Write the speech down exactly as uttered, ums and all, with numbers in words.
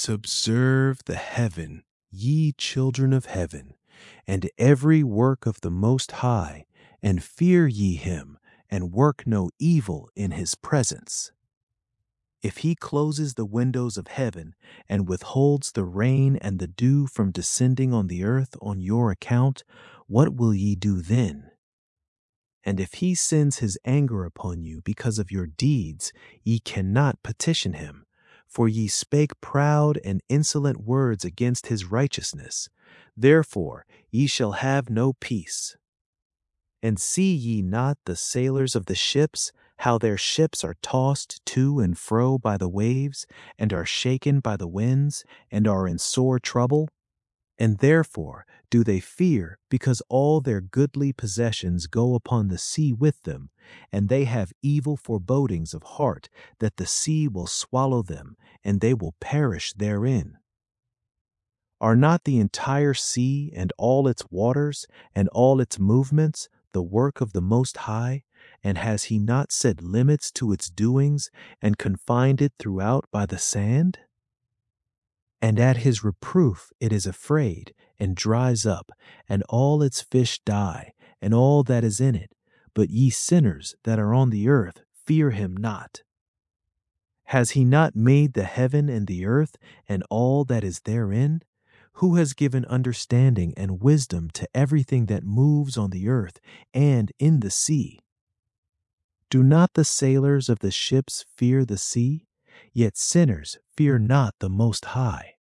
Subserve the heaven, ye children of heaven, and every work of the Most High, and fear ye him, and work no evil in his presence. If he closes the windows of heaven, and withholds the rain and the dew from descending on the earth on your account, what will ye do then? And if he sends his anger upon you because of your deeds, ye cannot petition him. For ye spake proud and insolent words against his righteousness. Therefore ye shall have no peace. And see ye not the sailors of the ships, how their ships are tossed to and fro by the waves, and are shaken by the winds, and are in sore trouble? And therefore do they fear, because all their goodly possessions go upon the sea with them, and they have evil forebodings of heart, that the sea will swallow them, and they will perish therein. Are not the entire sea and all its waters and all its movements the work of the Most High? And has he not set limits to its doings, and confined it throughout by the sand? And at his reproof it is afraid, and dries up, and all its fish die, and all that is in it. But ye sinners that are on the earth, fear him not. Has he not made the heaven and the earth, and all that is therein? Who has given understanding and wisdom to everything that moves on the earth and in the sea? Do not the sailors of the ships fear the sea? Yet sinners fear not the Most High.